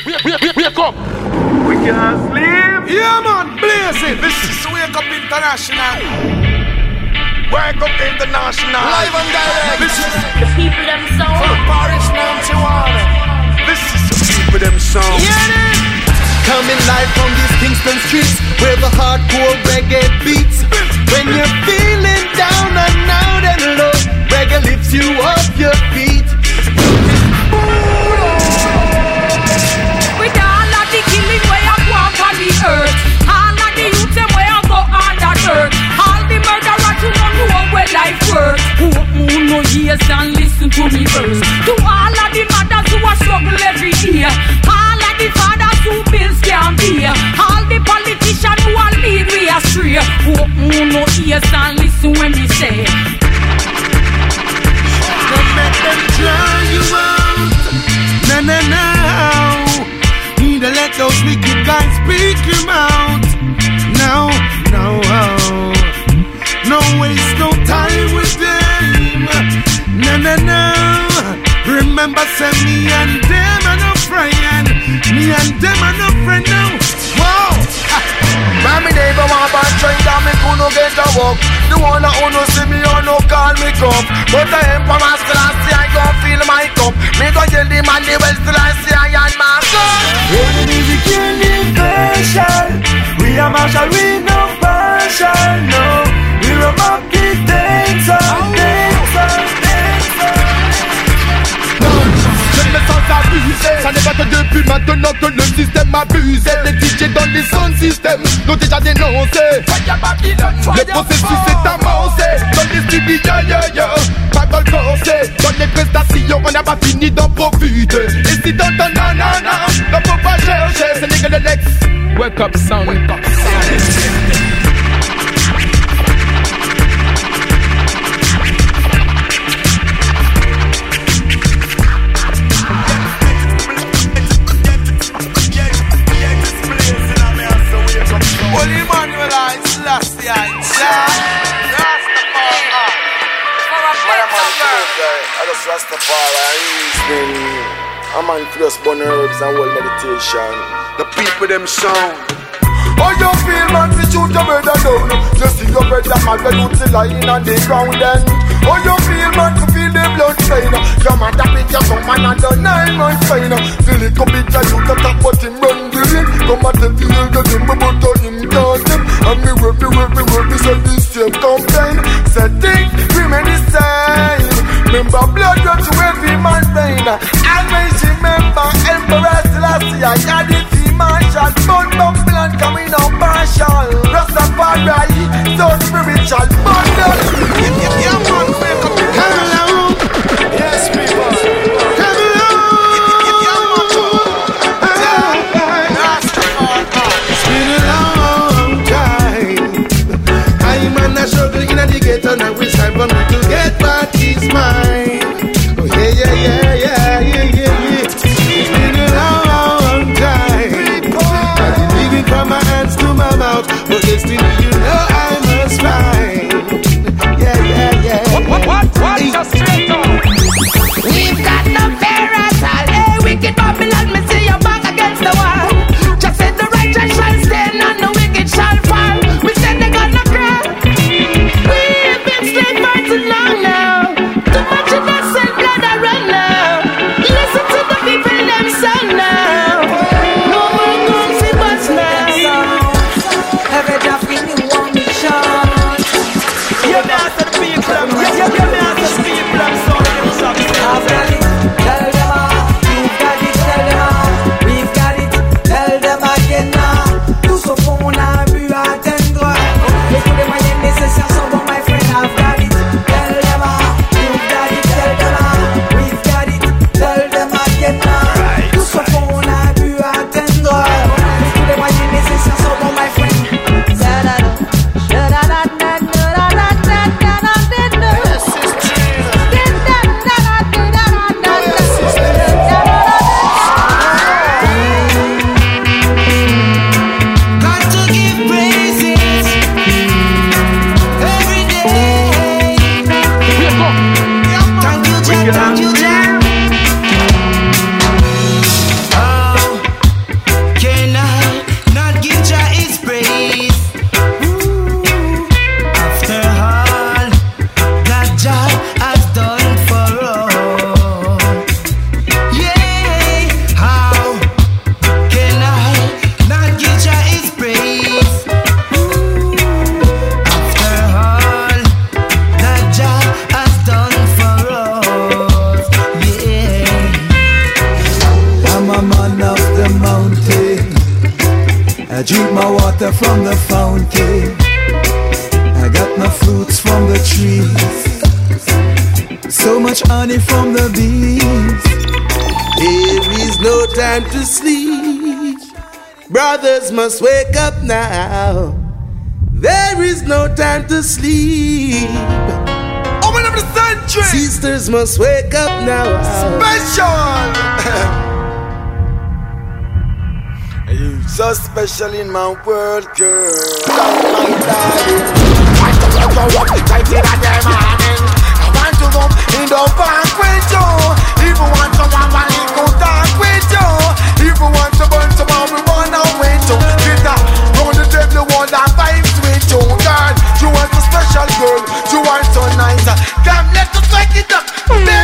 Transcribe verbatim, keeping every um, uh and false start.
wake up. We can't sleep. Yeah, man, blaze it. This is Wake Up International. Wake Up International. Live and direct. This is The people them sound. for Paris ninety-one. This is the people them sound. Yeah, coming live from these Kingston streets where the hardcore reggae beats. When you're feeling down and out and low, reggae lifts you off your feet. With all of the killing where I go on for the earth, all of the youth them where I go on that earth, all the murderers you don't know where life works. Who who no ears and listen to me first. To all of the mothers who are struggle every day, all of the fathers who bills can't pay, all the politicians who are lead we astray. Who who no ears and listen when we say. Don't let them drown you out. No, no, no. Need to let those wicked guys speak him out. No, no, no waste no time with them. No, no, no. Remember, say me and them are no friend. Me and them are no friend now. Wow. Mommy never want to try that me could no get a walk. The one that who no see me or no call me cup. But the emperor still I see I go feel my cup. Me go tell the man the well still I see I and my cup. Rolling is the killing version. We are martial, we no partial, no. We're a monkey dancer, dancer, dancer. J'aime mes sens abusés. Ça n'est pas que depuis maintenant que le système abuse. Les D J dans les sound systems l'ont déjà dénoncé. Le processus est amorcé. Dans les studios, yo yo, pas dans le corset. Dans les prestations, on n'a pas fini d'en profiter. Et si dans ton non, non, non, ne faut pas chercher. C'est les gars de l'ex. Wake up sound. Wake up sound. Holy Emmanuel, I last the I just Rastafari reasoning. A man plus burn herbs and world meditation. The people them sound. Oh, you feel man to shoot your brother down. You see your brother man when you see lying on the ground then. Oh, you feel man to feel the blood stain. Your man that pick your come man and the nine months fine. The little bit of you that talk but him run the ring. Come at the field get him but him down him. And me work, me work, me work, me say this same complain. Say things remain the same. Remember blood run to every man's vein. Always remember Emperor Selassie. I got it. Marshall, bun bumble and coming out partial. Rastafari, so spiritual bundle. Yeah, man, wake up. Come along. Yes, people. Come along. Yeah, man. Rastafari. It's been a long time. I'm on a struggle in the ghetto. Now it's time for me to get back his mind. Oh yeah, yeah, yeah, yeah, yeah, yeah, yeah. It's been a long time. a man of the mountain. I drink my water from the fountain. I got my fruits from the trees. So much honey from the bees. There is no time to sleep. Brothers must wake up now. There is no time to sleep. Open up the century. Sisters must wake up now. Special. You so special in my world, girl. My darling. I want to go up the tight in the morning. I want to go in the park with you. If you want to go and go talk with you. If you want to burn some more, we burn out with you. Get that round the table, want that vibes with you, girl. You are so special, girl. You are so nice. Come, let us take it up.